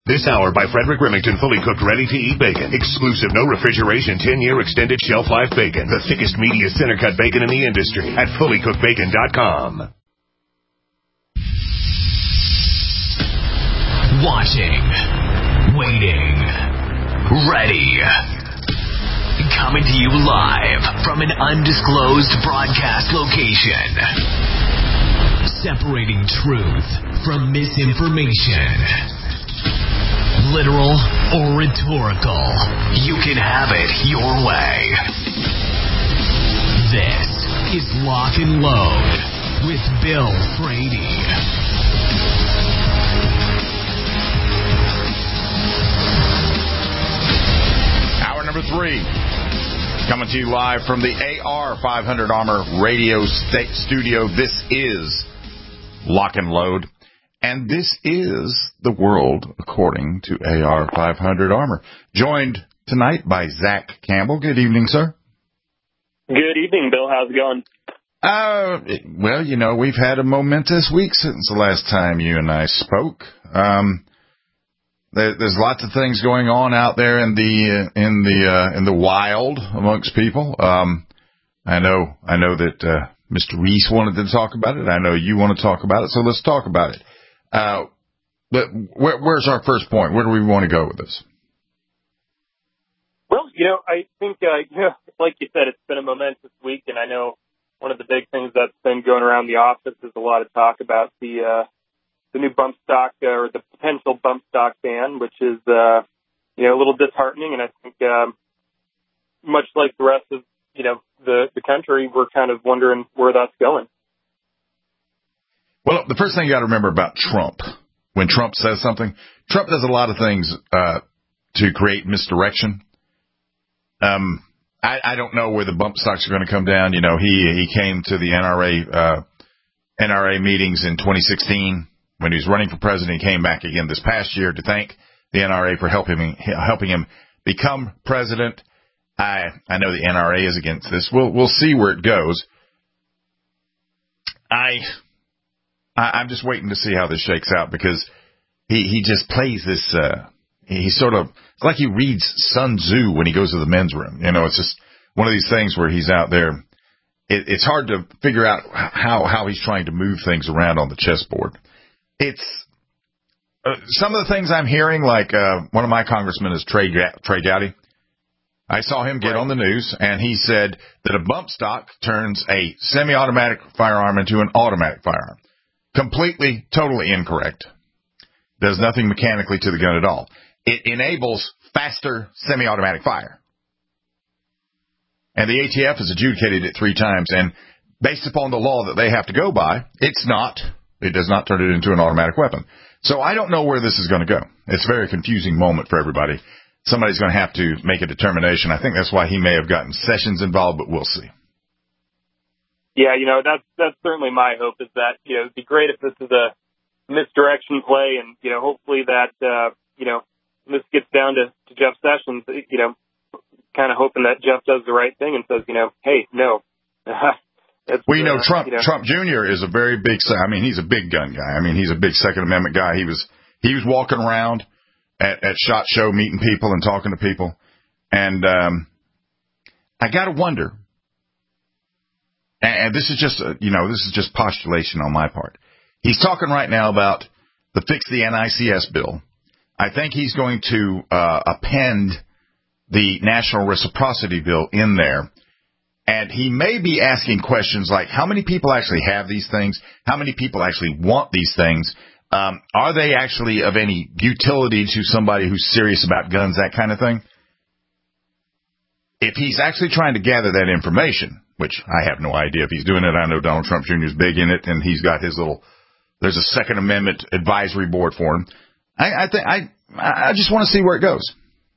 This hour by Frederick Remington, fully cooked, ready-to-eat bacon. Exclusive, no refrigeration, 10-year extended shelf life bacon. The thickest, meatiest center-cut bacon in the industry at fullycookedbacon.com. Watching, waiting, ready. Coming to you live from an undisclosed broadcast location. Separating truth from misinformation. Literal or rhetorical, you can have it your way. This is Lock and Load with Bill Frady. Hour number 3, coming to you live from the AR-500 Armor radio studio. This is Lock and Load. And this is the world according to AR-500 Armor. Joined tonight by Zach Campbell. Good evening, sir. Good evening, Bill. How's it going? Well, you know, we've had a momentous week since the last time you and I spoke. There's lots of things going on out there in the wild amongst people. I know that Mr. Reese wanted to talk about it. I know you want to talk about it, so let's talk about it. But where's our first point? Where do we want to go with this? Well, I think, like you said, it's been a momentous week, and I know one of the big things that's been going around the office is a lot of talk about the new bump stock or the potential bump stock ban, which is, a little disheartening. And I think, much like the rest of, the country, we're kind of wondering where that's going. Well, the first thing you got to remember about Trump, when Trump says something, Trump does a lot of things to create misdirection. I don't know where the bump stocks are going to come down. He came to the NRA meetings in 2016 when he was running for president. He came back again this past year to thank the NRA for helping him become president. I know the NRA is against this. We'll see where it goes. I'm just waiting to see how this shakes out because he just plays this. It's like he reads Sun Tzu when he goes to the men's room. It's just one of these things where he's out there. It's hard to figure out how he's trying to move things around on the chessboard. It's some of the things I'm hearing, like one of my congressmen is Trey Gowdy. I saw him get on the news, and he said that a bump stock turns a semi-automatic firearm into an automatic firearm. Completely, totally incorrect. Does nothing mechanically to the gun at all. It enables faster semi-automatic fire. And the ATF has adjudicated it 3 times, and based upon the law that they have to go by, it does not turn it into an automatic weapon. So I don't know where this is going to go. It's a very confusing moment for everybody. Somebody's going to have to make a determination. I think that's why he may have gotten Sessions involved, but we'll see. Yeah, that's certainly my hope is that, it'd be great if this is a misdirection play and, hopefully that, this gets down to Jeff Sessions, kind of hoping that Jeff does the right thing and says, hey, no. Trump Jr. is a very big, he's a big gun guy. He's a big Second Amendment guy. He was walking around at SHOT Show meeting people and talking to people. And, I got to wonder, and this is just postulation on my part. He's talking right now about the Fix the NICS bill. I think he's going to append the National Reciprocity bill in there. And he may be asking questions like, how many people actually have these things? How many people actually want these things? Are they actually of any utility to somebody who's serious about guns, that kind of thing? If he's actually trying to gather that information, which I have no idea if he's doing it. I know Donald Trump Jr. is big in it, and he's got his there's a Second Amendment advisory board for him. I just want to see where it goes.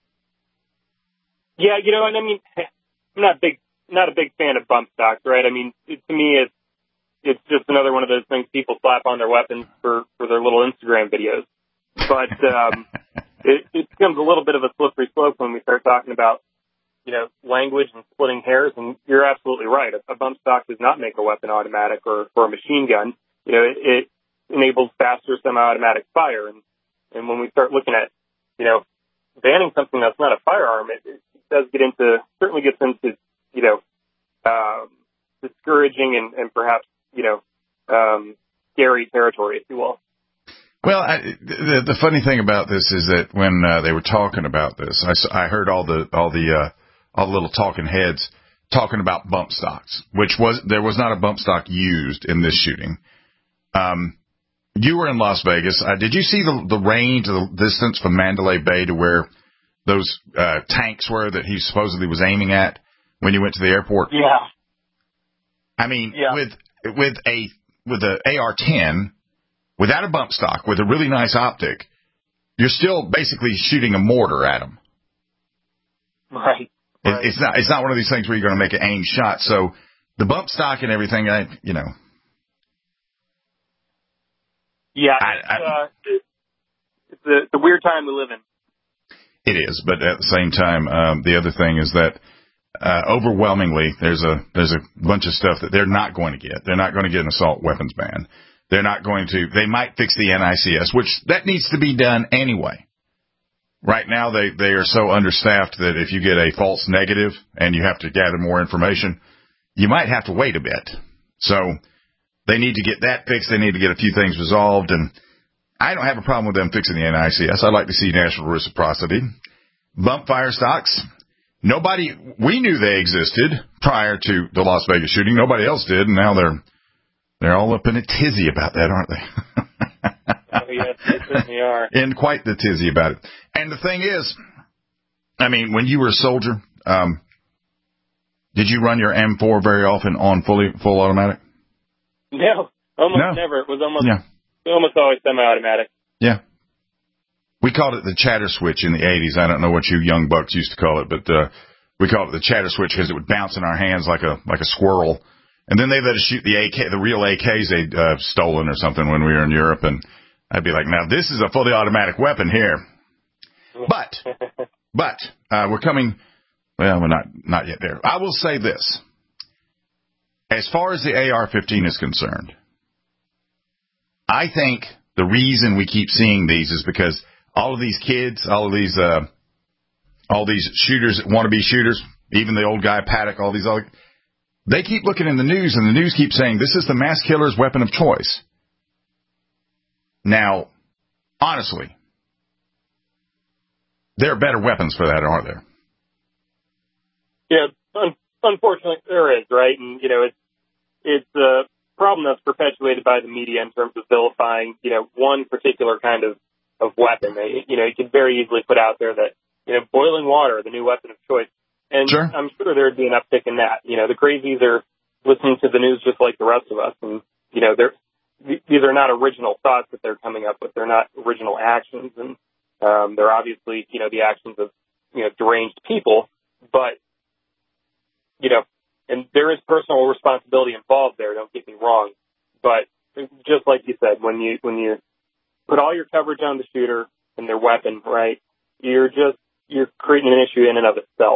Yeah, and I'm not a big fan of bump stocks, right? To me, it's just another one of those things people slap on their weapons for their little Instagram videos. But it becomes a little bit of a slippery slope when we start talking about, language and splitting hairs. And you're absolutely right. A bump stock does not make a weapon automatic or a machine gun. It enables faster semi-automatic fire. And when we start looking at banning something that's not a firearm, it does certainly gets into, discouraging and perhaps, scary territory, if you will. Well, the funny thing about this is that when they were talking about this, I heard all the little talking heads talking about bump stocks, there was not a bump stock used in this shooting. You were in Las Vegas. Did you see the range, the distance from Mandalay Bay to where those tanks were that he supposedly was aiming at when you went to the airport? Yeah. I mean, with a AR-10, without a bump stock, with a really nice optic, you're still basically shooting a mortar at him. Right. It's not one of these things where you're going to make an aimed shot. So the bump stock and everything, Yeah, it's the weird time we live in. It is, but at the same time, the other thing is that overwhelmingly there's a bunch of stuff that they're not going to get. They're not going to get an assault weapons ban. They're not going to. They might fix the NICS, which that needs to be done anyway. Right now, they are so understaffed that if you get a false negative and you have to gather more information, you might have to wait a bit. So they need to get that fixed. They need to get a few things resolved. And I don't have a problem with them fixing the NICS. I'd like to see national reciprocity. Bump fire stocks. We knew they existed prior to the Las Vegas shooting. Nobody else did. And now they're all up in a tizzy about that, aren't they? Oh, yes, they certainly are. In quite the tizzy about it. And the thing is, I mean, when you were a soldier, did you run your M4 very often on full automatic? No, almost never. It was almost always semi-automatic. Yeah. We called it the chatter switch in the 80s. I don't know what you young bucks used to call it, but we called it the chatter switch because it would bounce in our hands like a squirrel. And then they let us shoot the real AKs they'd stolen or something when we were in Europe, and I'd be like, now this is a fully automatic weapon here. But we're coming. Well, we're not yet there. I will say this: as far as the AR-15 is concerned, I think the reason we keep seeing these is because all of these kids, all these shooters that want to be shooters, even the old guy Paddock, all these other. They keep looking in the news, and the news keeps saying this is the mass killer's weapon of choice. Now, honestly, there are better weapons for that, aren't there? Yeah, unfortunately there is, right? And, it's a problem that's perpetuated by the media in terms of vilifying, one particular kind of weapon. You could very easily put out there that, boiling water, the new weapon of choice. And sure. I'm sure there would be an uptick in that. The crazies are listening to the news just like the rest of us. And, these are not original thoughts that they're coming up with. They're not original actions. And they're obviously, the actions of, deranged people. But, and there is personal responsibility involved there, don't get me wrong. But just like you said, when you put all your coverage on the shooter and their weapon, right, you're creating an issue in and of itself.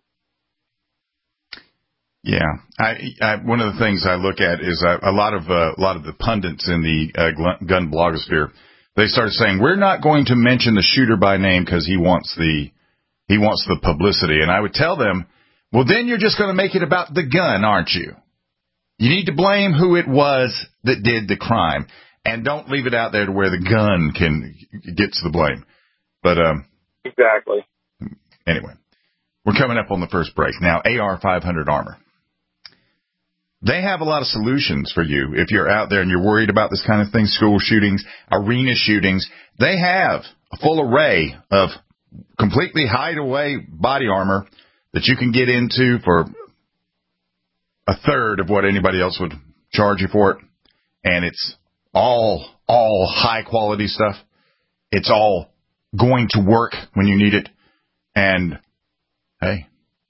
Yeah, I one of the things I look at is a lot of the pundits in the gun blogosphere. They started saying we're not going to mention the shooter by name because he wants the publicity. And I would tell them, well, then you're just going to make it about the gun, aren't you? You need to blame who it was that did the crime, and don't leave it out there to where the gun gets the blame. But exactly. Anyway, we're coming up on the first break now. AR-500 Armor. They have a lot of solutions for you if you're out there and you're worried about this kind of thing, school shootings, arena shootings. They have a full array of completely hide-away body armor that you can get into for a third of what anybody else would charge you for it. And it's all high-quality stuff. It's all going to work when you need it. And, hey,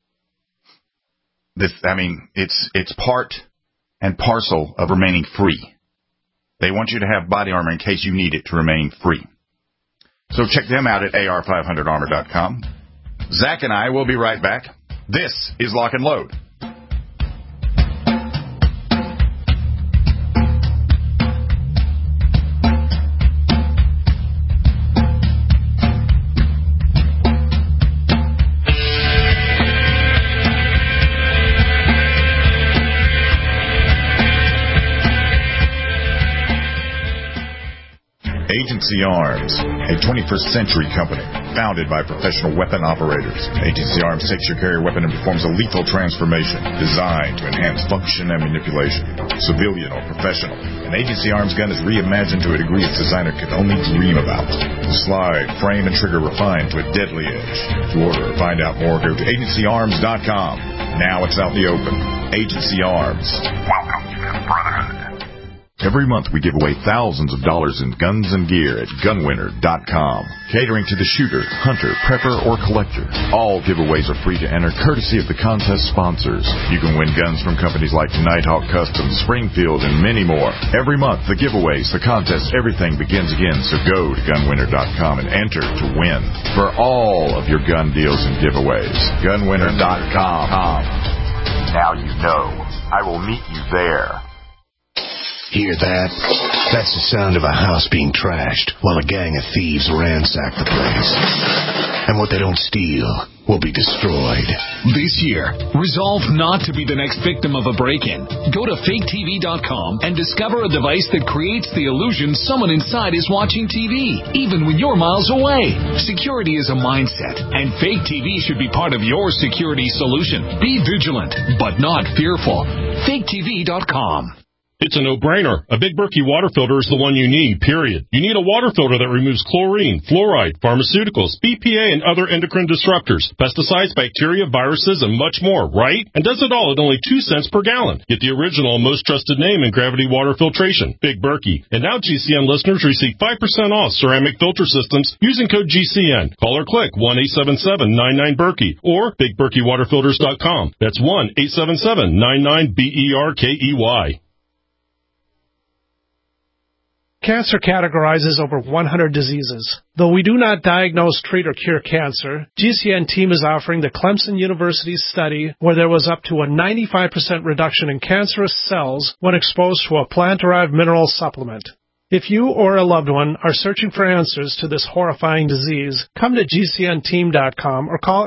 it's part and parcel of remaining free. They want you to have body armor in case you need it to remain free. So check them out at ar500armor.com. Zach and I will be right back. This is Lock and Load. Agency Arms, a 21st century company founded by professional weapon operators. Agency Arms takes your carrier weapon and performs a lethal transformation designed to enhance function and manipulation. Civilian or professional, an Agency Arms gun is reimagined to a degree its designer could only dream about. The slide, frame, and trigger refined to a deadly edge. To order or find out more, go to agencyarms.com. Now it's out in the open. Agency Arms. Welcome to the Brotherhood. Every month we give away thousands of dollars in guns and gear at gunwinner.com. Catering to the shooter, hunter, prepper, or collector. All giveaways are free to enter, courtesy of the contest sponsors. You can win guns from companies like Nighthawk Customs, Springfield, and many more. Every month, the giveaways, the contests, everything begins again. So go to gunwinner.com and enter to win for all of your gun deals and giveaways. Gunwinner.com. Now you know. I will meet you there. Hear that? That's the sound of a house being trashed while a gang of thieves ransack the place. And what they don't steal will be destroyed. This year, resolve not to be the next victim of a break-in. Go to faketv.com and discover a device that creates the illusion someone inside is watching TV, even when you're miles away. Security is a mindset, and Fake TV should be part of your security solution. Be vigilant, but not fearful. faketv.com. It's a no-brainer. A Big Berkey water filter is the one you need, period. You need a water filter that removes chlorine, fluoride, pharmaceuticals, BPA, and other endocrine disruptors, pesticides, bacteria, viruses, and much more, right? And does it all at only 2 cents per gallon. Get the original and most trusted name in gravity water filtration, Big Berkey. And now GCN listeners receive 5% off ceramic filter systems using code GCN. Call or click 1-877-99-BERKEY or BigBerkeyWaterFilters.com. That's 1-877-99-BERKEY. Cancer categorizes over 100 diseases. Though we do not diagnose, treat, or cure cancer, GCN team is offering the Clemson University study where there was up to a 95% reduction in cancerous cells when exposed to a plant-derived mineral supplement. If you or a loved one are searching for answers to this horrifying disease, come to GCNteam.com or call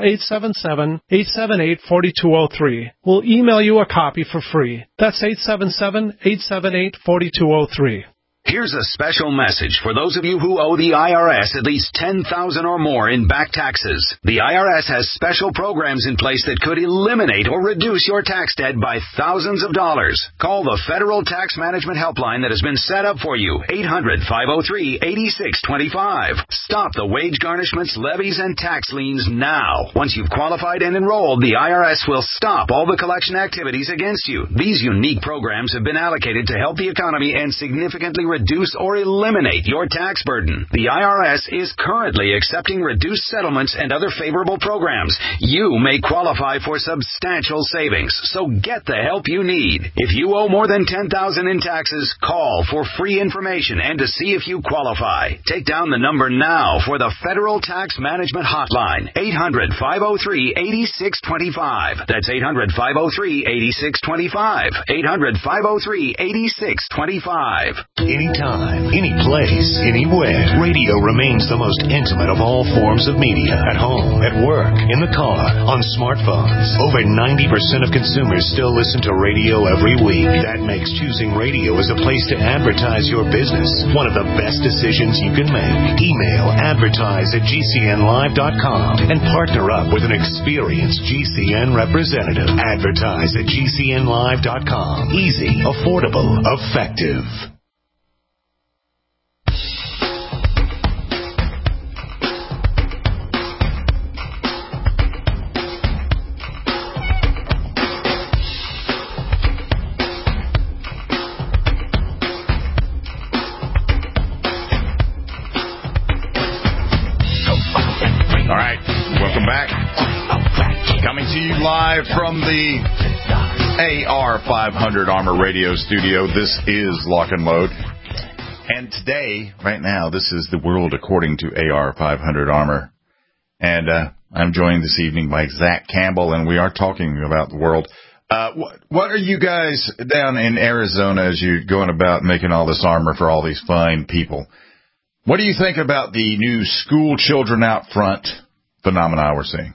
877-878-4203. We'll email you a copy for free. That's 877-878-4203. Here's a special message for those of you who owe the IRS at least $10,000 or more in back taxes. The IRS has special programs in place that could eliminate or reduce your tax debt by thousands of dollars. Call the Federal Tax Management Helpline that has been set up for you, 800-503-8625. Stop the wage garnishments, levies, and tax liens now. Once you've qualified and enrolled, the IRS will stop all the collection activities against you. These unique programs have been allocated to help the economy and significantly reduce or eliminate your tax burden. The IRS is currently accepting reduced settlements and other favorable programs. You may qualify for substantial savings, so get the help you need. If you owe more than $10,000 in taxes, call for free information and to see if you qualify. Take down the number now for the Federal Tax Management Hotline, 800-503-8625. That's 800-503-8625. 800-503-8625. Anytime, any place, anywhere. Radio remains the most intimate of all forms of media. At home, at work, in the car, on smartphones. Over 90% of consumers still listen to radio every week. That makes choosing radio as a place to advertise your business one of the best decisions you can make. Email advertise@gcnlive.com and partner up with an experienced GCN representative. Advertise@gcnlive.com. Easy, affordable, effective. Live from the AR500 Armor Radio Studio. This is Lock and Load. And today, right now, this is the world according to AR500 Armor. And I'm joined this evening by Zach Campbell, and we are talking about the world. What are you guys down in Arizona as you're going about making all this armor for all these fine people? What do you think about the new school children out front phenomena we're seeing?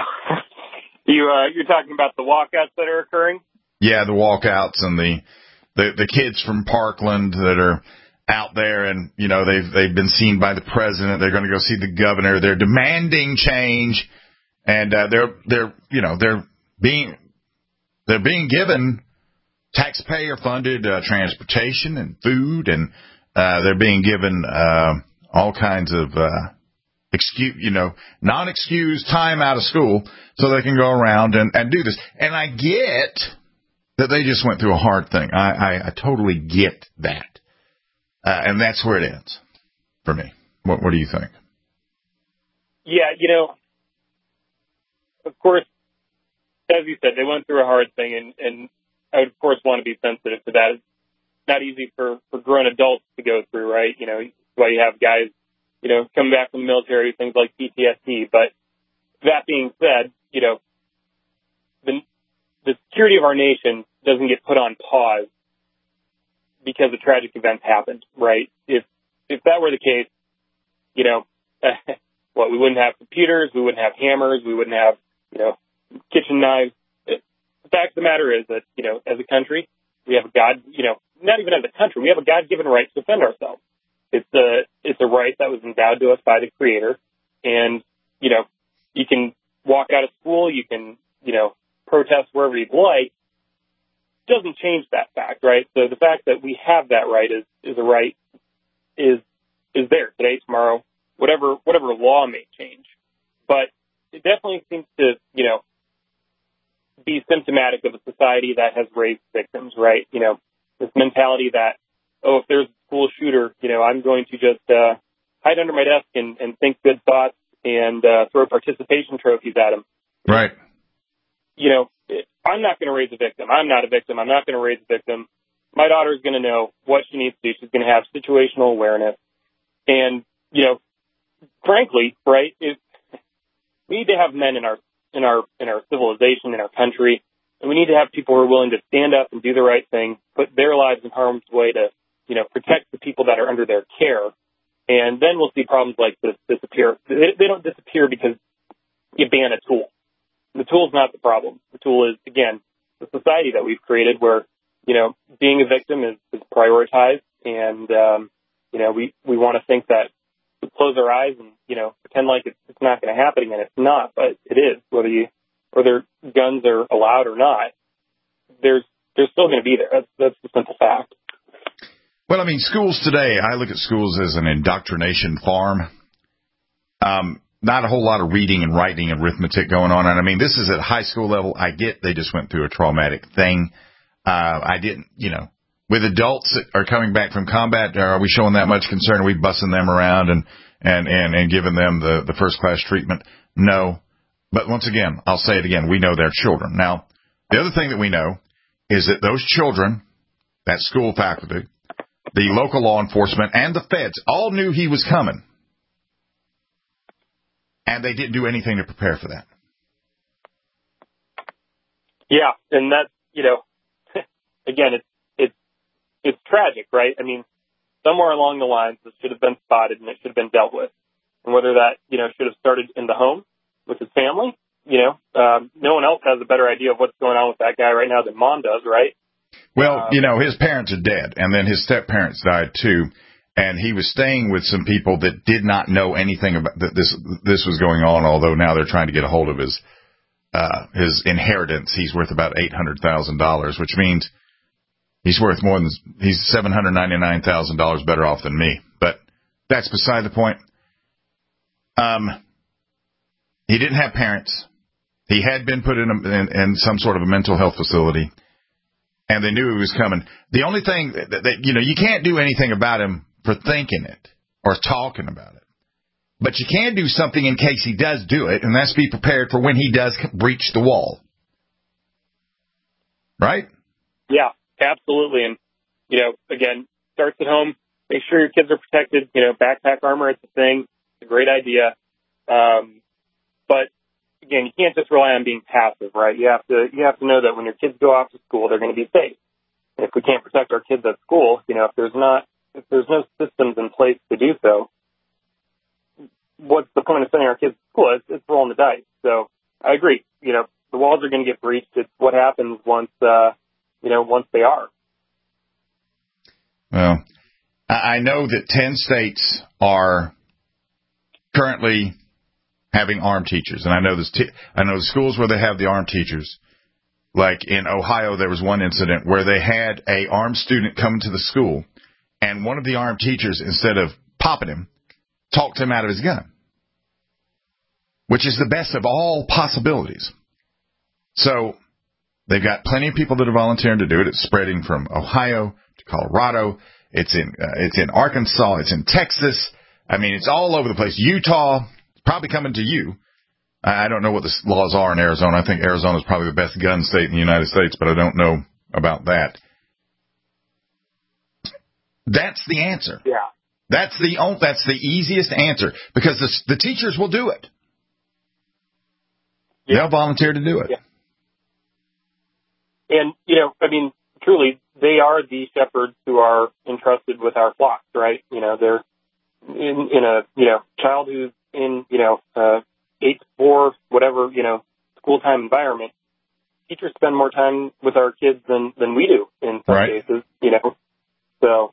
You're talking about the walkouts that are occurring? Yeah, the walkouts and the the kids from Parkland that are out there, and they've been seen by the president. They're going to go see the governor. They're demanding change, and they're being given taxpayer-funded transportation and food, and they're being given all kinds of non-excused time out of school so they can go around and do this. And I get that they just went through a hard thing. I totally get that. And that's where it ends for me. What do you think? Yeah, of course, as you said, they went through a hard thing, and I would, of course, want to be sensitive to that. It's not easy for grown adults to go through, right? That's why you have guys, coming back from the military, things like PTSD. But that being said, the security of our nation doesn't get put on pause because a tragic event happened, right? If that were the case, we wouldn't have computers, we wouldn't have hammers, we wouldn't have, kitchen knives. The fact of the matter is that, as a country, we have a not even as a country, we have a God-given right to defend ourselves. It's a right that was endowed to us by the Creator. And, you can walk out of school, you can, protest wherever you'd like. Doesn't change that fact, right? So the fact that we have that right is a right is there today, tomorrow, whatever law may change. But it definitely seems to, be symptomatic of a society that has raised victims, right? This mentality that, if there's a school shooter, I'm going to just hide under my desk and think good thoughts and throw participation trophies at him. Right. I'm not going to raise a victim. I'm not a victim. I'm not going to raise a victim. My daughter is going to know what she needs to do. She's going to have situational awareness. And, frankly, right, we need to have men in our civilization, in our country, and we need to have people who are willing to stand up and do the right thing, put their lives in harm's way to, protect the people that are under their care. And then we'll see problems like this disappear. They don't disappear because you ban a tool. The tool's not the problem. The tool is, again, the society that we've created where, being a victim is prioritized. And, we want to think that we close our eyes and, pretend like it's not going to happen again. It's not, but it is. Whether guns are allowed or not, they're still going to be there. That's the simple fact. Well, schools today, I look at schools as an indoctrination farm. Not a whole lot of reading and writing and arithmetic going on. And this is at high school level. I get they just went through a traumatic thing. I didn't, with adults that are coming back from combat, are we showing that much concern? Are we bussing them around and giving them the first class treatment? No. But once again, I'll say it again. We know they're children. Now, the other thing that we know is that those children, that school faculty, the local law enforcement, and the feds all knew he was coming. And they didn't do anything to prepare for that. Yeah, and that's, again, it's tragic, right? Somewhere along the lines, this should have been spotted and it should have been dealt with. And whether that, should have started in the home with his family, no one else has a better idea of what's going on with that guy right now than Mom does, right? Well, his parents are dead, and then his step-parents died too. And he was staying with some people that did not know anything about that this was going on, although now they're trying to get a hold of his inheritance. He's worth about $800,000, which means he's worth he's $799,000 better off than me. But that's beside the point. He didn't have parents. He had been put in some sort of a mental health facility, and they knew he was coming. The only thing that you can't do anything about him for thinking it or talking about it. But you can do something in case he does do it, and that's be prepared for when he does breach the wall. Right? Yeah, absolutely. And, again, starts at home. Make sure your kids are protected. Backpack armor, it's a thing. It's a great idea. But, again, you can't just rely on being passive, right? You have to know that when your kids go off to school, they're going to be safe. And if we can't protect our kids at school, if there's no systems in place to do so, what's the point of sending our kids to school? It's rolling the dice. So I agree. The walls are going to get breached. It's what happens once they are. Well, I know that 10 states are currently having armed teachers, and I know the schools where they have the armed teachers. Like in Ohio, there was one incident where they had a armed student come to the school, and one of the armed teachers, instead of popping him, talked him out of his gun, which is the best of all possibilities. So they've got plenty of people that are volunteering to do it. It's spreading from Ohio to Colorado. It's in Arkansas. It's in Texas. I mean, it's all over the place. Utah, it's probably coming to you. I don't know what the laws are in Arizona. I think Arizona is probably the best gun state in the United States, but I don't know about that. That's the answer. Yeah. That's the easiest answer, because the teachers will do it. Yeah. They'll volunteer to do it. Yeah. And, I mean, truly, they are the shepherds who are entrusted with our flocks, right? They're in a, child who's in, 8 to 4, whatever, school time environment. Teachers spend more time with our kids than we do in some cases, So,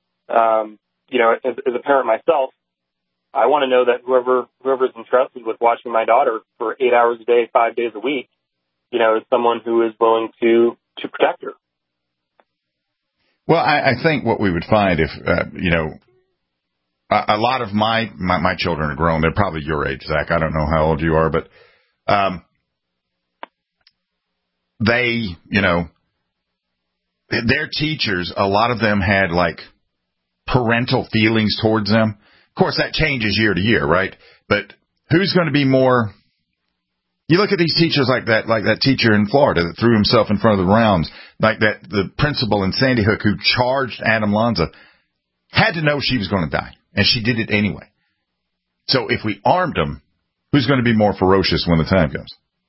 as a parent myself, I want to know that whoever's entrusted with watching my daughter for 8 hours a day, 5 days a week, is someone who is willing to protect her. Well, I think what we would find if, a lot of my children are grown. They're probably your age, Zach. I don't know how old you are, but they, their teachers, a lot of them had like parental feelings towards them. Of course, that changes year to year, right? But who's going to be more? You look at these teachers like that teacher in Florida that threw himself in front of the rounds, like the principal in Sandy Hook who charged Adam Lanza, had to know she was going to die. And she did it anyway. So if we armed them, who's going to be more ferocious when the time comes?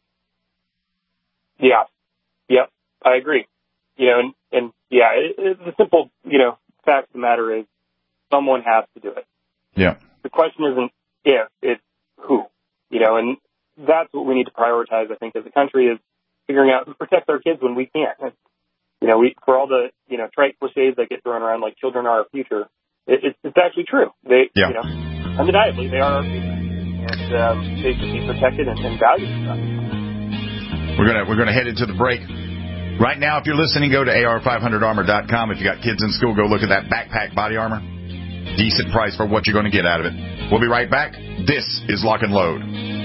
Yeah. Yep. I agree. And the simple, fact of the matter is someone has to do it. Yeah. The question isn't if, it's who, and that's what we need to prioritize, I think, as a country, is figuring out who protects our kids when we can't. And, for all the, trite cliches that get thrown around, like children are our future, it's actually true. They, undeniably, they are our future, and they should be protected and valued. We're gonna head into the break. Right now, if you're listening, go to AR500armor.com. If you got kids in school, go look at that backpack body armor. Decent price for what you're going to get out of it. We'll be right back. This is Lock and Load.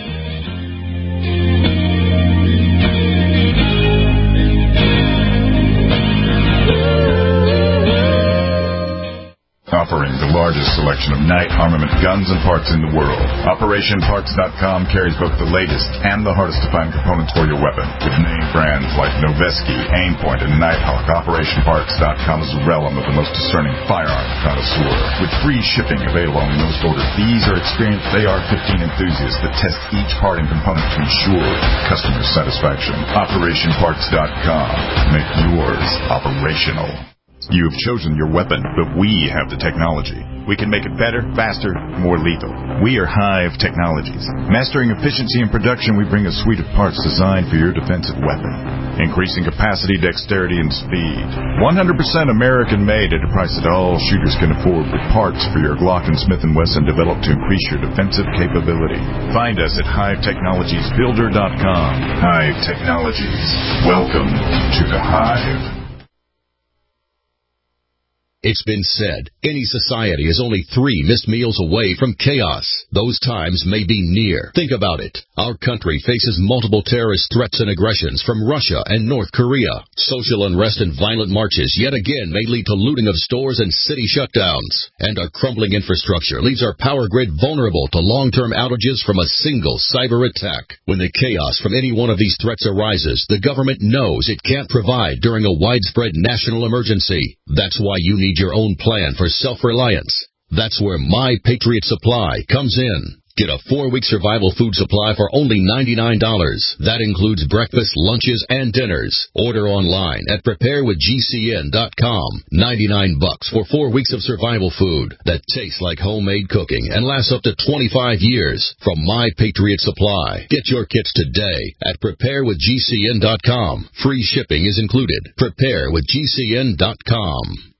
Offering the largest selection of night armament guns and parts in the world, OperationParts.com carries both the latest and the hardest to find components for your weapon. With name brands like Noveske, Aimpoint, and Nighthawk, OperationParts.com is the realm of the most discerning firearm connoisseur. With free shipping available on most orders, these are experienced AR-15 enthusiasts that test each part and component to ensure customer satisfaction. OperationParts.com. Make yours operational. You have chosen your weapon, but we have the technology. We can make it better, faster, more lethal. We are Hive Technologies. Mastering efficiency and production, we bring a suite of parts designed for your defensive weapon. Increasing capacity, dexterity, and speed. 100% American-made at a price that all shooters can afford, with parts for your Glock and Smith & Wesson developed to increase your defensive capability. Find us at HiveTechnologiesBuilder.com. Hive Technologies. Welcome to the Hive. It's been said, any society is only 3 missed meals away from chaos. Those times may be near. Think about it. Our country faces multiple terrorist threats and aggressions from Russia and North Korea. Social unrest and violent marches yet again may lead to looting of stores and city shutdowns. And our crumbling infrastructure leaves our power grid vulnerable to long-term outages from a single cyber attack. When the chaos from any one of these threats arises, the government knows it can't provide during a widespread national emergency. That's why you need your own plan for self-reliance. That's where My Patriot Supply comes in. Get a 4-week survival food supply for only $99. That includes breakfast, lunches, and dinners. Order online at preparewithgcn.com. $99 for 4 weeks of survival food that tastes like homemade cooking and lasts up to 25 years from My Patriot Supply. Get your kits today at preparewithgcn.com. Free shipping is included. Preparewithgcn.com.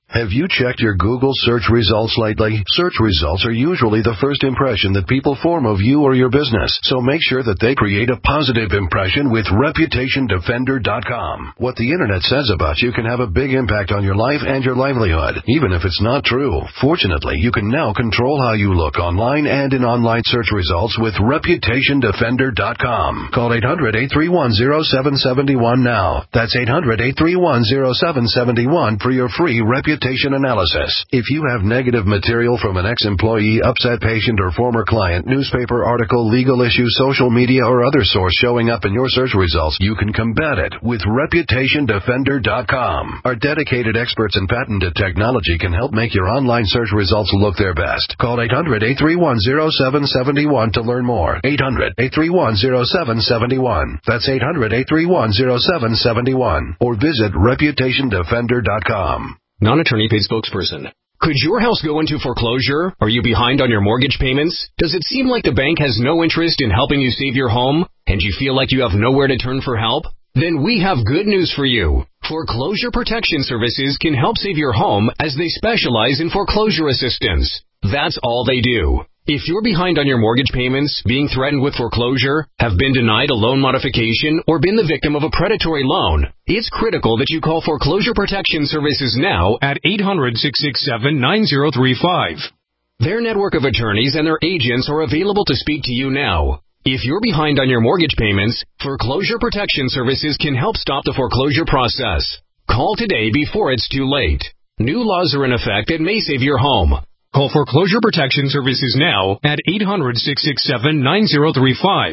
Have you checked your Google search results lately? Search results are usually the first impression that people form of you or your business, so make sure that they create a positive impression with ReputationDefender.com. What the internet says about you can have a big impact on your life and your livelihood, even if it's not true. Fortunately, you can now control how you look online and in online search results with ReputationDefender.com. Call 800-831-0771 now. That's 800-831-0771 for your free reputation analysis. If you have negative material from an ex-employee, upset patient, or former client, newspaper article, legal issue, social media, or other source showing up in your search results, you can combat it with ReputationDefender.com. Our dedicated experts in patented technology can help make your online search results look their best. Call 800-831-0771 to learn more. 800-831-0771. That's 800-831-0771. Or visit ReputationDefender.com. Non-attorney paid spokesperson. Could your house go into foreclosure? Are you behind on your mortgage payments? Does it seem like the bank has no interest in helping you save your home? And you feel like you have nowhere to turn for help? Then we have good news for you. Foreclosure Protection Services can help save your home as they specialize in foreclosure assistance. That's all they do. If you're behind on your mortgage payments, being threatened with foreclosure, have been denied a loan modification, or been the victim of a predatory loan, it's critical that you call Foreclosure Protection Services now at 800-667-9035. Their network of attorneys and their agents are available to speak to you now. If you're behind on your mortgage payments, Foreclosure Protection Services can help stop the foreclosure process. Call today before it's too late. New laws are in effect that may save your home. Call Foreclosure Protection Services now at 800-667-9035.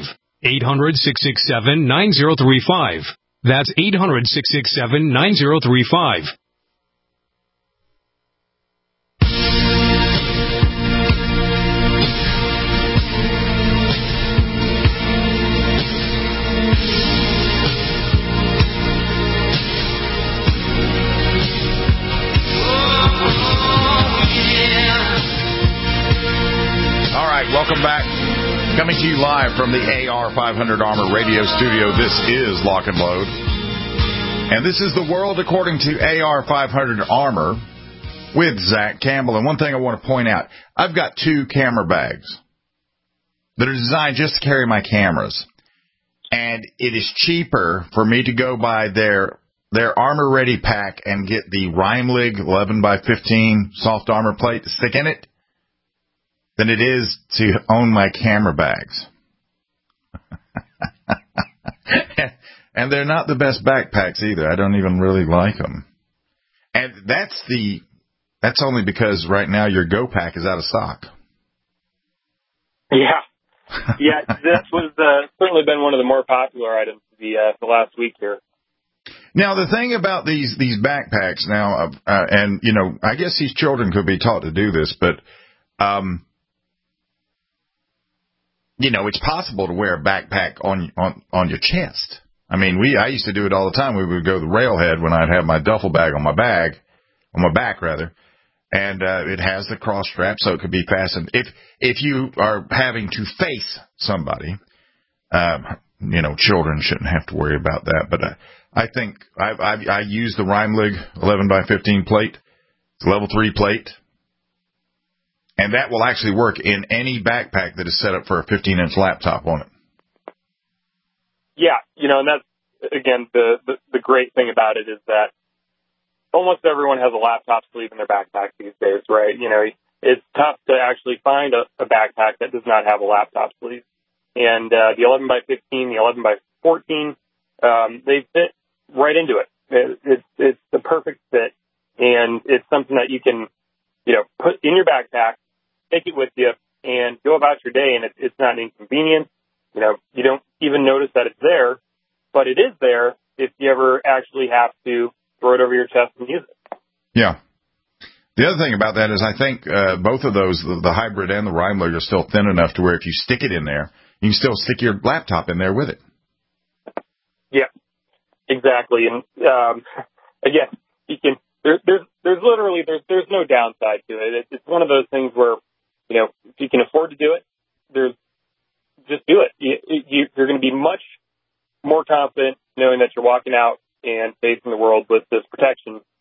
800-667-9035. That's 800-667-9035. Welcome back. Coming to you live from the AR500 Armor Radio Studio. This is Lock and Load. And this is the world according to AR500 Armor with Zach Campbell. And one thing I want to point out, I've got 2 camera bags that are designed just to carry my cameras. And it is cheaper for me to go buy their Armor Ready pack and get the Reimlig 11x15 soft armor plate to stick in it than it is to own my camera bags. And they're not the best backpacks either. I don't even really like them. And that's only because right now your Go Pack is out of stock. Yeah. Yeah, this was certainly been one of the more popular items the last week here. Now, the thing about these backpacks now, and, you know, I guess these children could be taught to do this, but, you know, it's possible to wear a backpack on your chest. I mean, I used to do it all the time. We would go to the railhead when I'd have my duffel bag on my back, and it has the cross strap so it could be fastened. If you are having to face somebody, you know, children shouldn't have to worry about that. But I think I use the Reimlig 11x15 plate. It's a level 3 plate. And that will actually work in any backpack that is set up for a 15-inch laptop on it. Yeah, you know, and that's, again, the great thing about it is that almost everyone has a laptop sleeve in their backpack these days, right? You know, it's tough to actually find a backpack that does not have a laptop sleeve. And the 11x15, the 11x14, they fit right into it. It's the perfect fit, and it's something that you can, you know, put in your backpack, take it with you, and go about your day, and it's not an inconvenience. You know, you don't even notice that it's there, but it is there if you ever actually have to throw it over your chest and use it. Yeah. The other thing about that is I think both of those, the hybrid and the Reimlig, are still thin enough to where if you stick it in there, you can still stick your laptop in there with it. Yeah, exactly. And again, you can. There's literally no downside to it. It's one of those things where, you know, if you can afford to do it, just do it. You're going to be much more confident knowing that you're walking out and facing the world with this protection.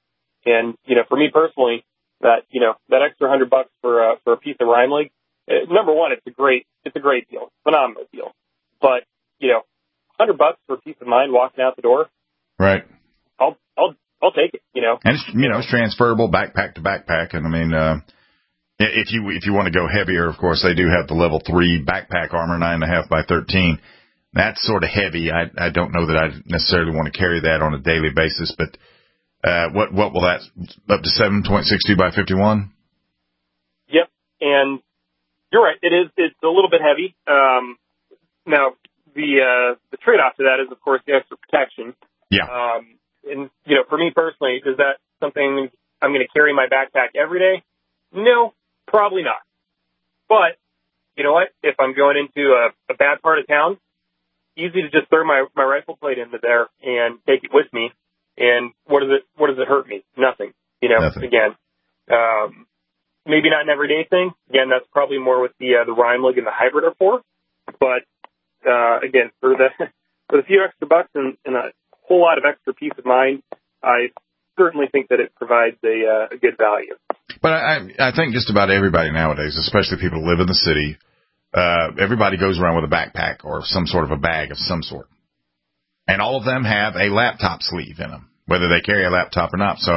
And, for me personally, that extra $100 for a piece of Rime League, number one, it's a great deal, phenomenal deal. But, $100 for peace of mind walking out the door. Right. I'll take it, And it's transferable backpack to backpack. And I mean, if you want to go heavier, of course, they do have the level 3 backpack armor, 9.5 by 13. That's sort of heavy. I don't know that I necessarily want to carry that on a daily basis, but, what will that, up to 7.62 by 51? Yep. And you're right. It's a little bit heavy. Now the trade-off to that is, of course, the extra protection. Yeah. And, for me personally, is that something I'm going to carry in my backpack every day? No, probably not. But, you know what? If I'm going into a bad part of town, easy to just throw my rifle plate into there and take it with me. And what does it hurt me? Nothing. Nothing. Again, maybe not an everyday thing. Again, that's probably more with the Rime League and the hybrid are for. But, again, for the few extra bucks and a whole lot of extra peace of mind, I certainly think that it provides a good value. But I think just about everybody nowadays, especially people who live in the city, everybody goes around with a backpack or some sort of a bag of some sort. And all of them have a laptop sleeve in them, whether they carry a laptop or not. So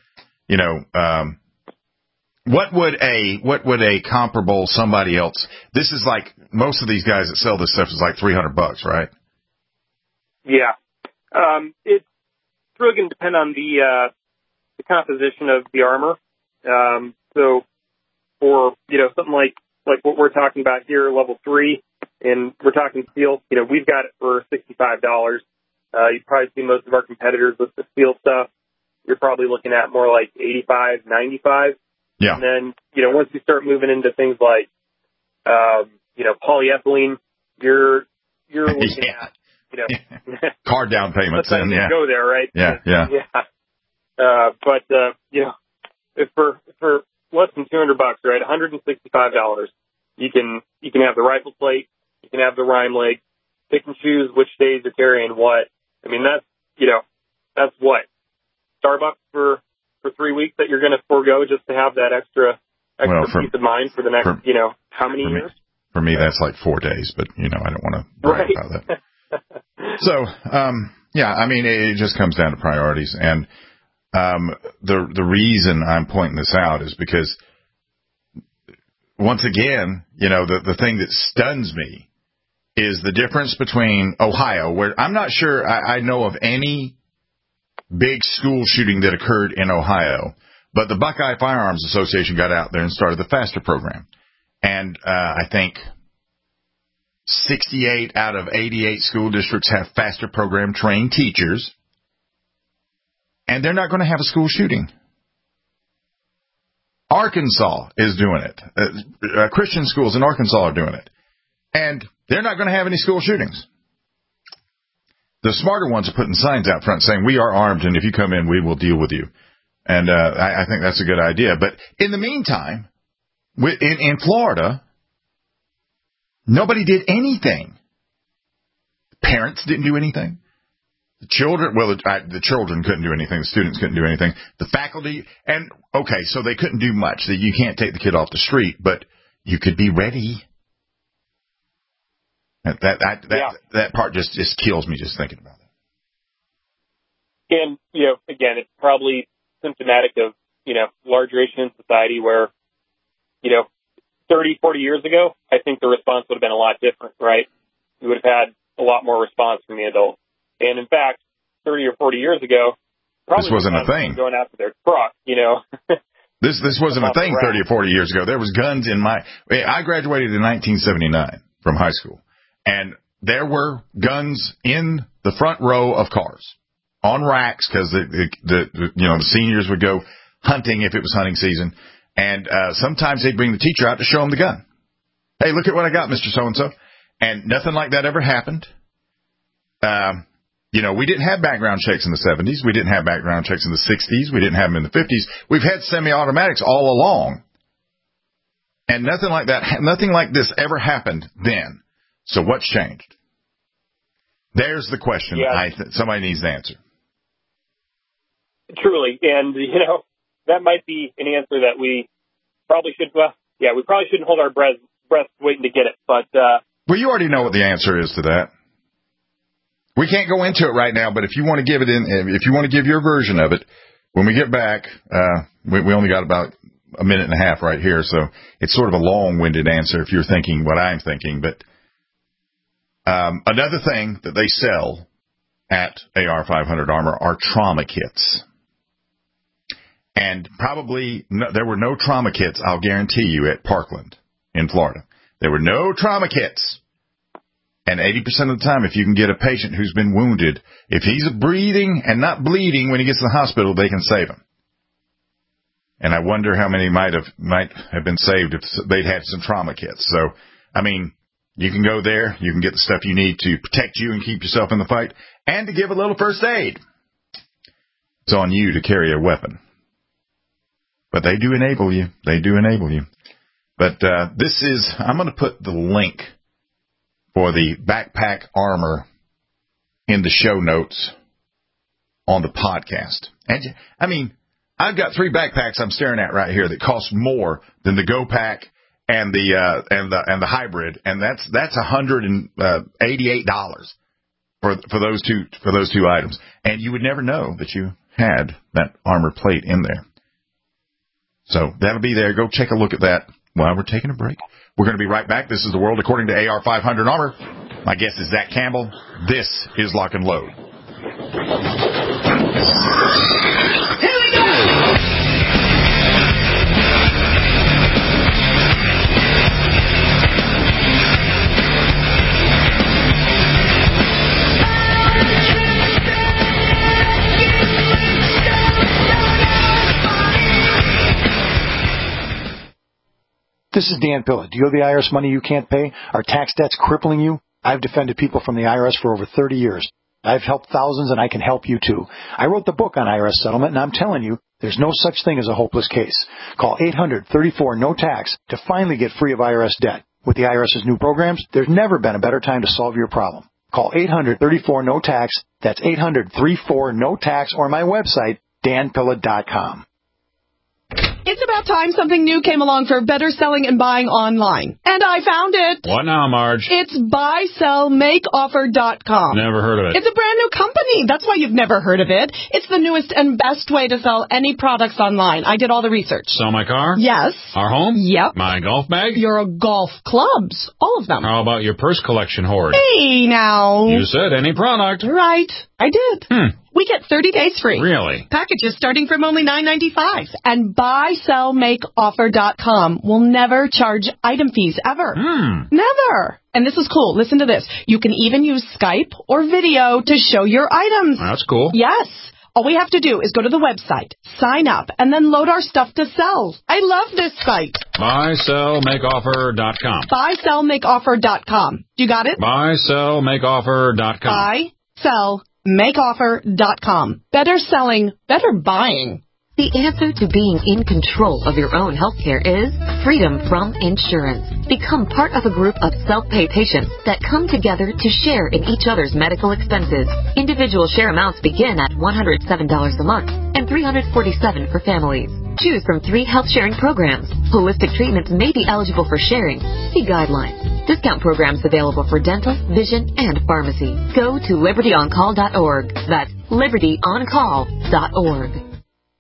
what would a comparable somebody else, this is like, most of these guys that sell this stuff is like $300, right? Yeah. It's really going to depend on the composition of the armor. So for, something like what we're talking about here, level 3, and we're talking steel, we've got it for $65. You probably see most of our competitors with the steel stuff. You're probably looking at more like $85, $95. Yeah. And then, once you start moving into things like, polyethylene, you're looking at, car down payments. And yeah. Go there, right? Yeah. Yeah. Yeah. But if for less than $200, right, $165, you can have the rifle plate, you can have the Rime League, pick and choose which days you're carrying what. I mean, that's what Starbucks for 3 weeks that you're going to forego just to have that extra peace of mind for the next, how many years? For me, that's like 4 days, but I don't want to brag about that. So, I mean, it just comes down to priorities. And, the reason I'm pointing this out is because once again, the thing that stuns me is the difference between Ohio, where I'm not sure I know of any big school shooting that occurred in Ohio, but the Buckeye Firearms Association got out there and started the FASTER program. And, I think 68 out of 88 school districts have FASTER program trained teachers, and they're not going to have a school shooting. Arkansas is doing it. Christian schools in Arkansas are doing it. And they're not going to have any school shootings. The smarter ones are putting signs out front saying, we are armed, and if you come in, we will deal with you. And I think that's a good idea. But in the meantime, in Florida, nobody did anything. Parents didn't do anything. The children couldn't do anything. The students couldn't do anything. The faculty, and okay, so they couldn't do much. You can't take the kid off the street, but you could be ready. That part just kills me just thinking about it. And, again, it's probably symptomatic of, larger Asian society where, 30, 40 years ago, I think the response would have been a lot different, right? We would have had a lot more response from the adults. And in fact, 30 or 40 years ago, probably this wasn't a thing. Going after their truck, This wasn't a thing 30 or 40 years ago. There was guns I graduated in 1979 from high school, and there were guns in the front row of cars on racks because the seniors would go hunting if it was hunting season, and sometimes they'd bring the teacher out to show them the gun. Hey, look at what I got, Mr. So-and-so. And nothing like that ever happened. We didn't have background checks in the 70s. We didn't have background checks in the 60s. We didn't have them in the 50s. We've had semi-automatics all along. And nothing like this ever happened then. So what's changed? There's the question somebody needs to answer. Truly. And, that might be an answer that we probably should, we probably shouldn't hold our breath waiting to get it. But, well, you already know what the answer is to that. We can't go into it right now, but if you want to give your version of it, when we get back, we only got about a minute and a half right here, so it's sort of a long-winded answer if you're thinking what I'm thinking. But another thing that they sell at AR500 Armor are trauma kits. And probably there were no trauma kits, I'll guarantee you, at Parkland in Florida. There were no trauma kits. And 80% of the time, if you can get a patient who's been wounded, if he's breathing and not bleeding when he gets to the hospital, they can save him. And I wonder how many might have been saved if they'd had some trauma kits. So, I mean, you can go there, you can get the stuff you need to protect you and keep yourself in the fight, and to give a little first aid. It's on you to carry a weapon. But they do enable you. They do enable you. But I'm going to put the link for the backpack armor in the show notes on the podcast. And I mean, I've got 3 backpacks I'm staring at right here that cost more than the Go Pack and the hybrid, and that's $188 for those two items. And you would never know that you had that armor plate in there. So that'll be there. Go take a look at that while we're taking a break. We're going to be right back. This is The World According to AR500 Armor. My guest is Zach Campbell. This is Lock and Load. Here we go! This is Dan Pilla. Do you owe the IRS money you can't pay? Are tax debts crippling you? I've defended people from the IRS for over 30 years. I've helped thousands, and I can help you, too. I wrote the book on IRS settlement, and I'm telling you, there's no such thing as a hopeless case. Call 800-34-NO-TAX to finally get free of IRS debt. With the IRS's new programs, there's never been a better time to solve your problem. Call 800-34-NO-TAX. That's 800-34-NO-TAX, or my website, danpilla.com. It's about time something new came along for better selling and buying online. And I found it. What now, Marge? It's buysellmakeoffer.com. Never heard of it. It's a brand new company. That's why you've never heard of it. It's the newest and best way to sell any products online. I did all the research. Sell my car? Yes. Our home? Yep. My golf bag? Your golf clubs. All of them. How about your purse collection hoard? Hey, now. You said any product. Right. I did. We get 30 days free. Really? Packages starting from only $9.95. And buysellmakeoffer.com will never charge item fees ever. Never. And this is cool. Listen to this. You can even use Skype or video to show your items. That's cool. Yes. All we have to do is go to the website, sign up, and then load our stuff to sell. I love this site. Buysellmakeoffer.com. Buysellmakeoffer.com. You got it? Buysellmakeoffer.com. Buysellmakeoffer.com. Better selling, better buying. The answer to being in control of your own healthcare is freedom from insurance. Become part of a group of self-pay patients that come together to share in each other's medical expenses. Individual share amounts begin at $107 a month and $347 for families. Choose from 3 health-sharing programs. Holistic treatments may be eligible for sharing. See guidelines. Discount programs available for dental, vision, and pharmacy. Go to libertyoncall.org. That's libertyoncall.org.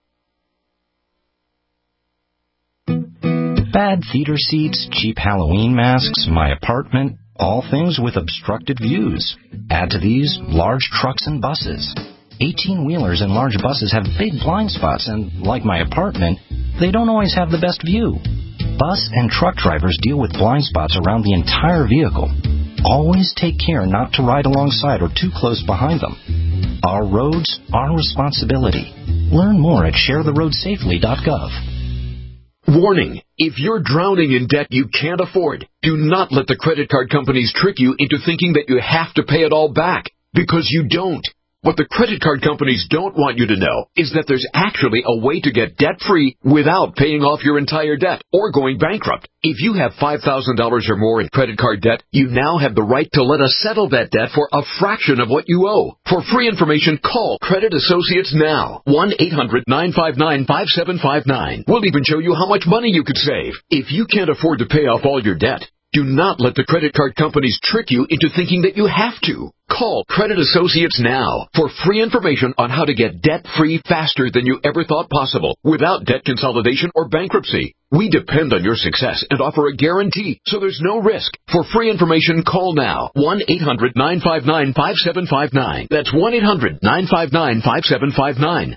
Bad theater seats, cheap Halloween masks, my apartment, all things with obstructed views. Add to these large trucks and buses. 18-wheelers and large buses have big blind spots, and like my apartment, they don't always have the best view. Bus and truck drivers deal with blind spots around the entire vehicle. Always take care not to ride alongside or too close behind them. Our roads, our responsibility. Learn more at sharetheroadsafely.gov. Warning, if you're drowning in debt you can't afford, do not let the credit card companies trick you into thinking that you have to pay it all back, because you don't. What the credit card companies don't want you to know is that there's actually a way to get debt-free without paying off your entire debt or going bankrupt. If you have $5,000 or more in credit card debt, you now have the right to let us settle that debt for a fraction of what you owe. For free information, call Credit Associates now. 1-800-959-5759. We'll even show you how much money you could save. If you can't afford to pay off all your debt, do not let the credit card companies trick you into thinking that you have to. Call Credit Associates now for free information on how to get debt-free faster than you ever thought possible without debt consolidation or bankruptcy. We depend on your success and offer a guarantee, so there's no risk. For free information, call now. 1-800-959-5759. That's 1-800-959-5759.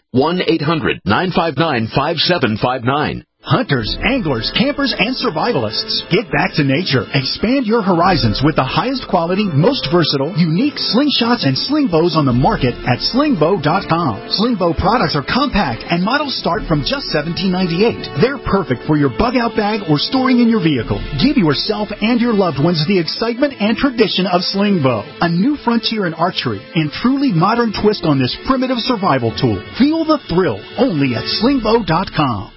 1-800-959-5759. Hunters, anglers, campers, and survivalists. Get back to nature. Expand your horizons with the highest quality, most versatile, unique slingshots and sling bows on the market at slingbow.com. Slingbow products are compact and models start from just $17.98. They're perfect for your bug out bag or storing in your vehicle. Give yourself and your loved ones the excitement and tradition of Slingbow, a new frontier in archery and truly modern twist on this primitive survival tool. Feel the thrill only at slingbow.com.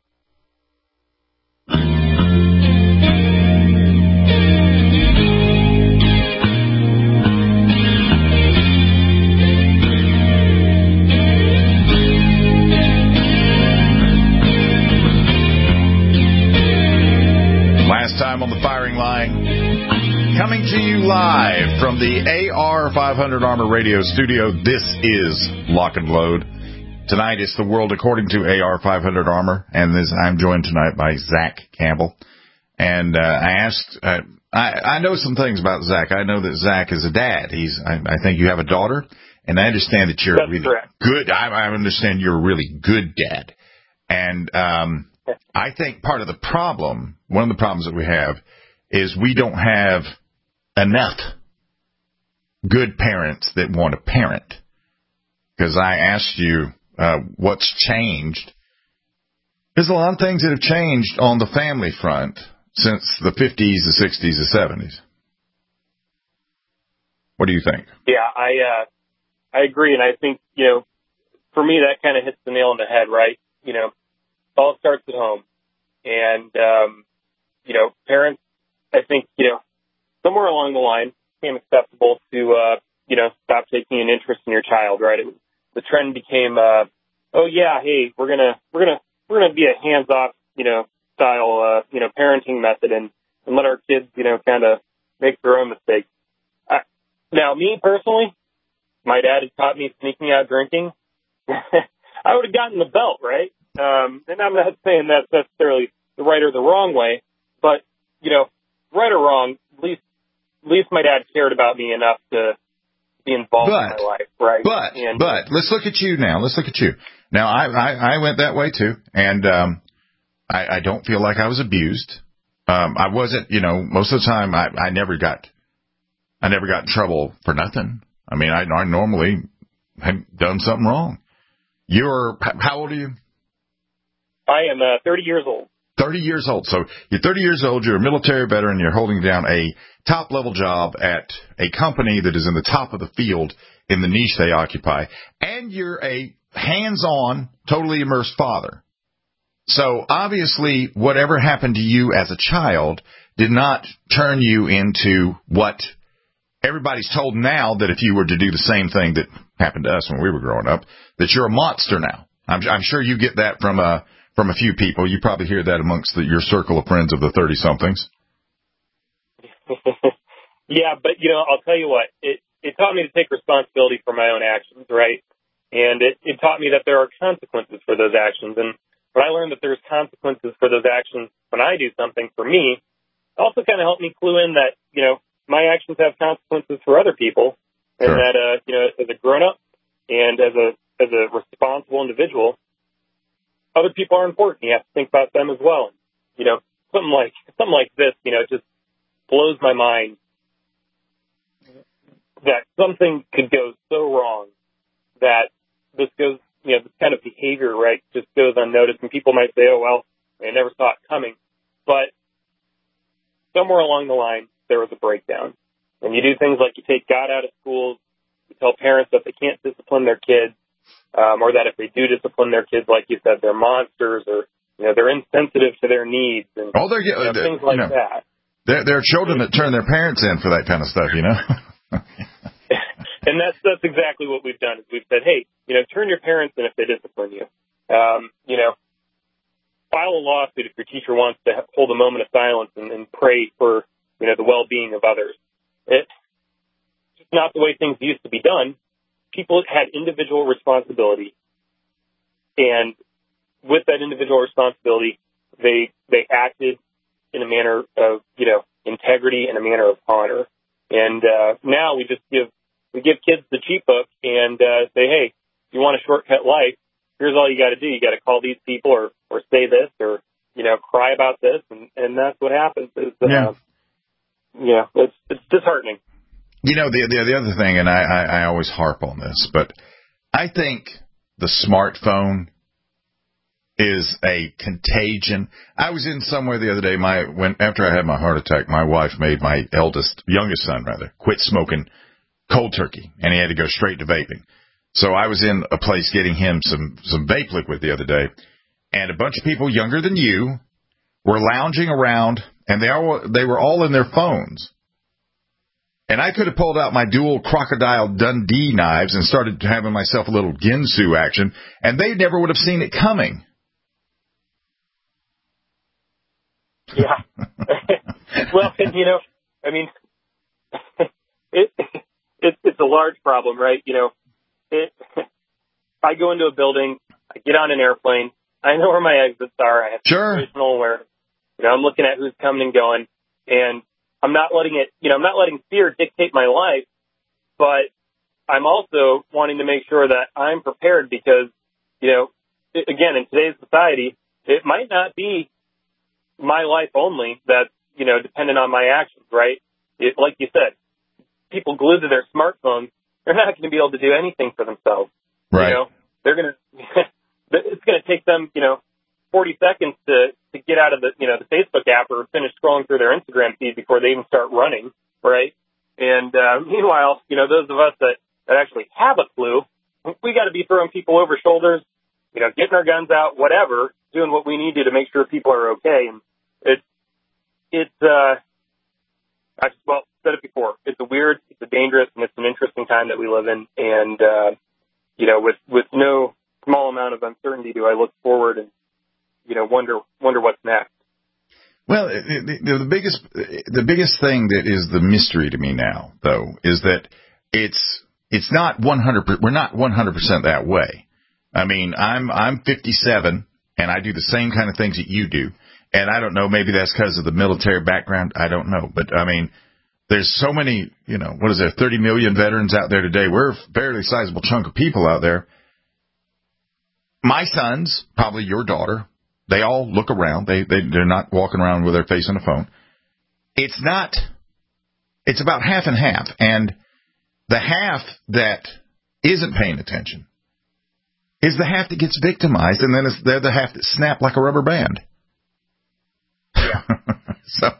Time on the firing line, coming to you live from the AR-500 Armor Radio studio. This is Lock and Load. Tonight it's the world according to AR-500 Armor, and I'm joined tonight by Zach Campbell. And I know some things about Zach. I know that Zach is a dad. I think you have a daughter, and I understand that you're really good. I understand you're a really good dad, and I think part of the problem, one of the problems that we have, is we don't have enough good parents that want to parent. Because I asked you what's changed. There's a lot of things that have changed on the family front since the 50s, the 60s, the 70s. What do you think? Yeah, I agree, and I think, for me that kind of hits the nail on the head, right? It all starts at home. And, parents, I think, somewhere along the line became acceptable to, stop taking an interest in your child, right? The trend became, hey, we're going to be a hands-off, style, parenting method and let our kids, kind of make their own mistakes. Now, me personally, my dad had caught me sneaking out drinking. I would have gotten the belt, right? And I'm not saying that's necessarily the right or the wrong way, but, right or wrong, at least my dad cared about me enough to be involved in my life, right? But let's look at you now. Now, I went that way too, and I don't feel like I was abused. I wasn't, most of the time I never got in trouble for nothing. I mean, I normally had done something wrong. How old are you? I am 30 years old. 30 years old. So you're 30 years old, you're a military veteran, you're holding down a top-level job at a company that is in the top of the field in the niche they occupy, and you're a hands-on, totally immersed father. So obviously whatever happened to you as a child did not turn you into what everybody's told now, that if you were to do the same thing that happened to us when we were growing up, that you're a monster now. I'm sure you get that from a few people. You probably hear that amongst your circle of friends of the 30-somethings. Yeah, but, I'll tell you what, it taught me to take responsibility for my own actions, right? And it taught me that there are consequences for those actions. And when I learned that there's consequences for those actions when I do something for me, it also kind of helped me clue in that, my actions have consequences for other people. And that, as a grown-up and as a responsible individual, other people are important. You have to think about them as well. Something like this, it just blows my mind that something could go so wrong that this goes, this kind of behavior, right, just goes unnoticed. And people might say, oh, well, I never saw it coming. But somewhere along the line, there was a breakdown. And you do things like you take God out of schools, you tell parents that they can't discipline their kids, or that if they do discipline their kids, like you said, they're monsters, or they're insensitive to their needs, and things like that. There are children that turn their parents in for that kind of stuff, And that's exactly what we've done. Is we've said, hey, turn your parents in if they discipline you. File a lawsuit if your teacher wants to hold a moment of silence and pray for the well-being of others. It's just not the way things used to be done. People had individual responsibility, and with that individual responsibility, they acted in a manner of integrity and a manner of honor. And now we just give kids the cheat book and say, hey, if you want a shortcut life, here's all you got to do. You got to call these people or say this or cry about this, and that's what happens. It's disheartening. The other thing, and I always harp on this, but I think the smartphone is a contagion. I was in somewhere the other day. After I had my heart attack, my wife made my youngest son, quit smoking cold turkey, and he had to go straight to vaping. So I was in a place getting him some vape liquid the other day, and a bunch of people younger than you were lounging around, and they were all in their phones. And I could have pulled out my dual Crocodile Dundee knives and started having myself a little Ginsu action, and they never would have seen it coming. Yeah. Well, and it's a large problem, right? I go into a building, I get on an airplane, I know where my exits are, I have situational awareness. I'm looking at who's coming and going, and I'm not letting fear dictate my life, but I'm also wanting to make sure that I'm prepared because, again, in today's society, it might not be my life only that's, dependent on my actions, right? Like you said, people glued to their smartphones, they're not going to be able to do anything for themselves. Right. They're going to, it's going to take them, 40 seconds to get out of the Facebook app or finish scrolling through their Instagram feed before they even start running, right? And meanwhile, those of us that actually have a clue, we got to be throwing people over shoulders, getting our guns out, whatever, doing what we need to make sure people are okay. And I've said it before, it's a weird, it's a dangerous, and it's an interesting time that we live in. And, with no small amount of uncertainty do I look forward and, wonder what's next. Well, the biggest thing that is the mystery to me now, though, is that it's not 100%. We're not 100% that way. I mean, I'm 57, and I do the same kind of things that you do, and I don't know. Maybe that's because of the military background. I don't know, but I mean, there's so many. 30 million veterans out there today. We're a fairly sizable chunk of people out there. My sons, probably your daughter. They all look around. They're not walking around with their face on the phone. It's about half and half. And the half that isn't paying attention is the half that gets victimized, and then they're the half that snap like a rubber band. Yeah. So,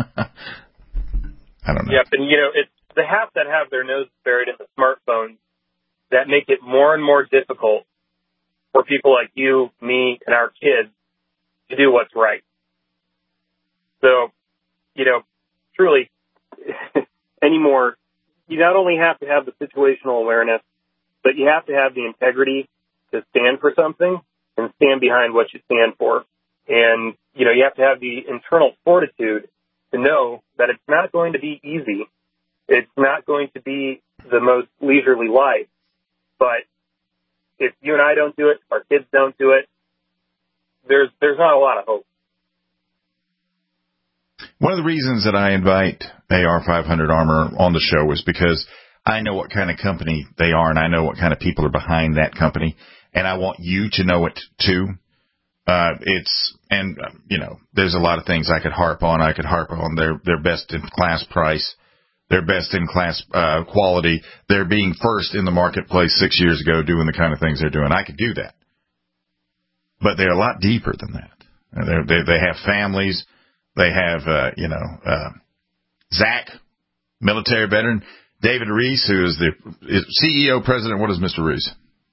I don't know. Yep, and it's the half that have their nose buried in the smartphones that make it more and more difficult for people like you, me, and our kids to do what's right. So, truly, anymore, you not only have to have the situational awareness, but you have to have the integrity to stand for something and stand behind what you stand for. And, you have to have the internal fortitude to know that it's not going to be easy. It's not going to be the most leisurely life. But if you and I don't do it, our kids don't do it, there's not a lot of hope. One of the reasons that I invite AR-500 Armor on the show is because I know what kind of company they are, and I know what kind of people are behind that company, and I want you to know it too. There's a lot of things I could harp on. I could harp on their best in class price, their best in class quality. They're being first in the marketplace 6 years ago doing the kind of things they're doing. I could do that. But they're a lot deeper than that. They have families. They have, Zach, military veteran. David Reese, who is the CEO, president. What is Mr. Reese?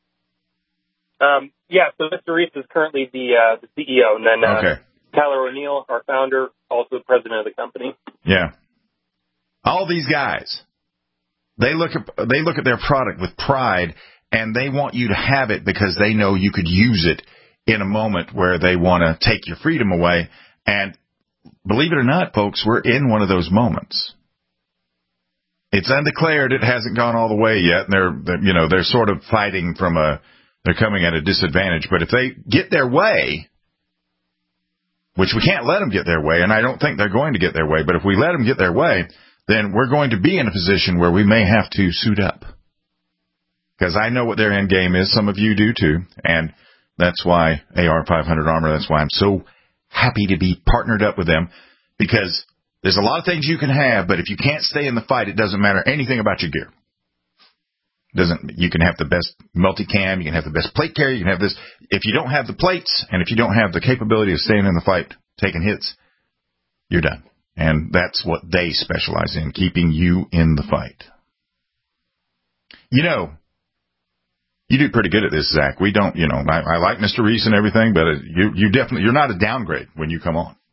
Yeah, so Mr. Reese is currently the CEO, and then okay. Tyler O'Neill, our founder, also president of the company. Yeah. All these guys, they look at their product with pride, and they want you to have it because they know you could use it in a moment where they want to take your freedom away. And believe it or not, folks, we're in one of those moments. It's undeclared. It hasn't gone all the way yet. And they're sort of fighting they're coming at a disadvantage. But if they get their way, which we can't let them get their way, and I don't think they're going to get their way, but if we let them get their way, then we're going to be in a position where we may have to suit up. Because I know what their end game is. Some of you do too. And that's why AR-500 Armor, that's why I'm so happy to be partnered up with them. Because there's a lot of things you can have, but if you can't stay in the fight, it doesn't matter anything about your gear. You can have the best multicam, you can have the best plate carrier, you can have this. If you don't have the plates, and if you don't have the capability of staying in the fight, taking hits, you're done. And that's what they specialize in, keeping you in the fight. You do pretty good at this, Zach. We don't, I like Mr. Reese and everything, but you're not a downgrade when you come on.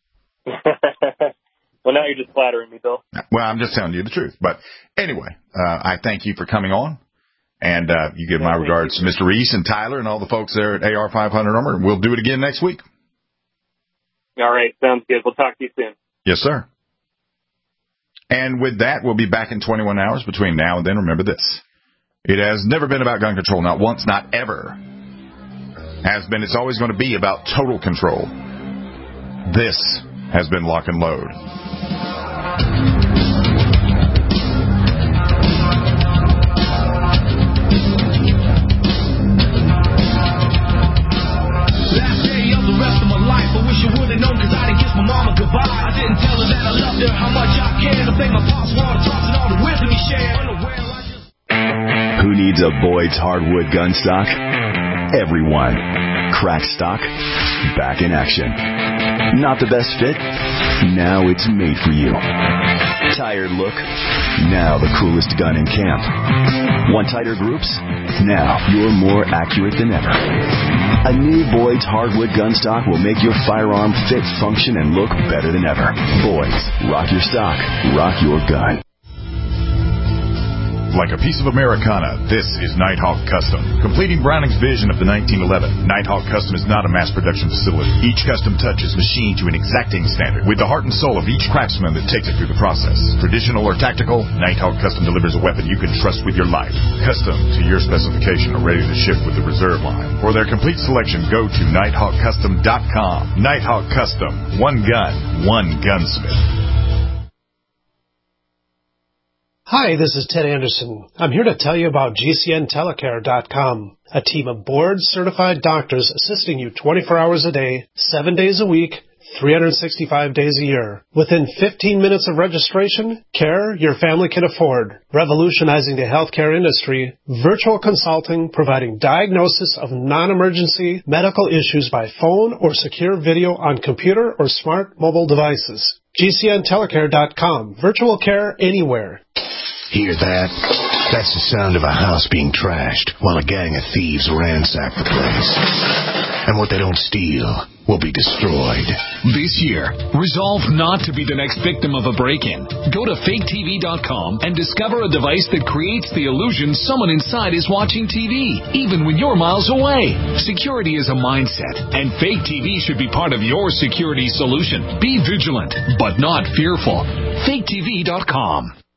Well, now you're just flattering me, Bill. Well, I'm just telling you the truth. But anyway, I thank you for coming on. And you give my regards to Mr. Reese and Tyler and all the folks there at AR-500 Armor. And we'll do it again next week. All right. Sounds good. We'll talk to you soon. Yes, sir. And with that, we'll be back in 21 hours between now and then. Remember this. It has never been about gun control. Not once, not ever. Has been. It's always going to be about total control. This has been Lock and Load. Last day of the rest of my life, I wish I would have known because I didn't kiss my mama goodbye. I didn't tell her that I loved her, how much I cared. I think my pops water talks and all the wisdom he shared. Who needs a Boyd's hardwood gun stock? Everyone. Crack stock, back in action. Not the best fit? Now it's made for you. Tired look? Now the coolest gun in camp. Want tighter groups? Now you're more accurate than ever. A new Boyd's hardwood gun stock will make your firearm fit, function, and look better than ever. Boyd's. Rock your stock. Rock your gun. Like a piece of Americana, this is Nighthawk Custom. Completing Browning's vision of the 1911, Nighthawk Custom is not a mass production facility. Each custom touch is machined to an exacting standard with the heart and soul of each craftsman that takes it through the process. Traditional or tactical, Nighthawk Custom delivers a weapon you can trust with your life. Custom to your specification or ready to ship with the reserve line. For their complete selection, go to NighthawkCustom.com. Nighthawk Custom. One gun, one gunsmith. Hi, this is Ted Anderson. I'm here to tell you about GCNTelecare.com, a team of board-certified doctors assisting you 24 hours a day, 7 days a week, 365 days a year. Within 15 minutes of registration, care your family can afford. Revolutionizing the healthcare industry, virtual consulting providing diagnosis of non-emergency medical issues by phone or secure video on computer or smart mobile devices. GCNTelecare.com. Virtual care anywhere. Hear that? That's the sound of a house being trashed while a gang of thieves ransack the place. And what they don't steal will be destroyed. This year, resolve not to be the next victim of a break-in. Go to faketv.com and discover a device that creates the illusion someone inside is watching TV, even when you're miles away. Security is a mindset, and Fake TV should be part of your security solution. Be vigilant, but not fearful. faketv.com.